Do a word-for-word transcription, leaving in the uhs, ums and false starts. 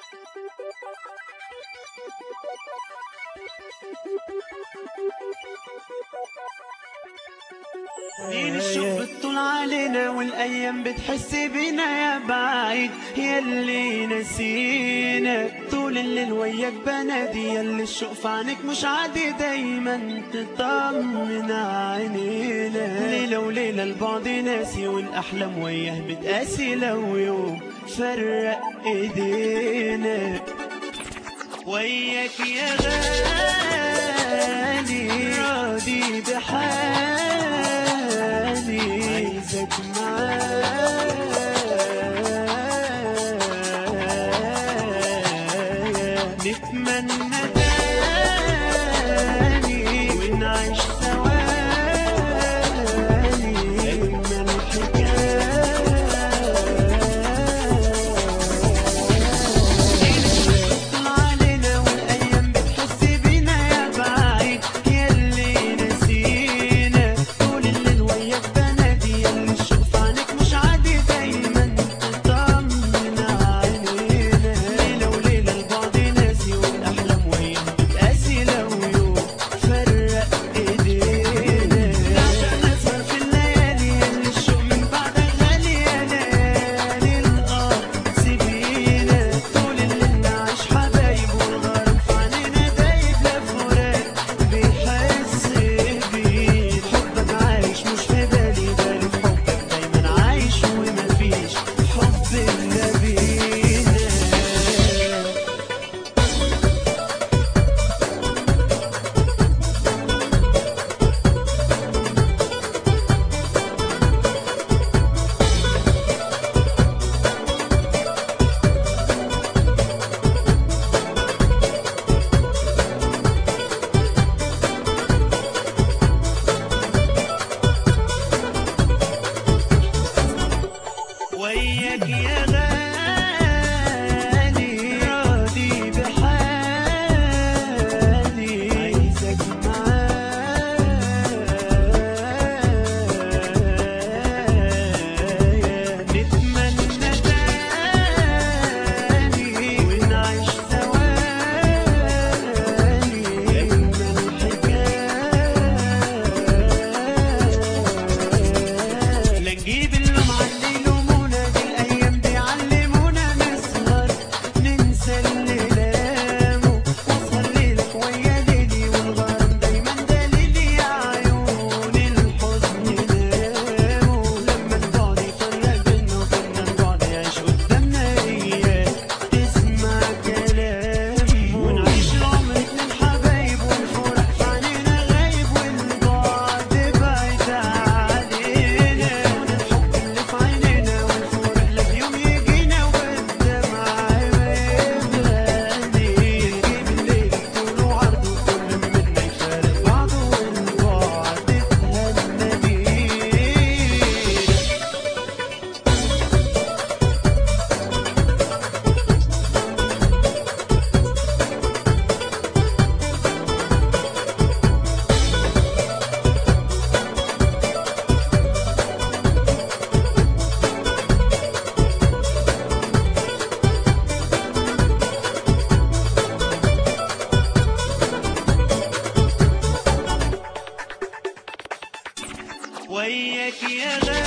ليل الشوق بتطول علينا والايام بتحس بينا يا بعيد، ياللي نسينا طول الليل وياك بنادي، ياللي الشوق في عينيك مش عادي دايما تطمن عينينا. ليلة وليلة البعد ناسي والاحلام وياه بتقاسي، لو يوم فرق ايدينا وياك يا غالي راضي بحالي، عايزك معايا نتمنى تاني ونعيش ثواني أجمل حكاية. وياك يا غالي راضي بحالي، عايزك معايا نتمنى تاني ونعيش ثواني أجمل حكاية. لا نجيب اللوم على الليل وياك يا غالي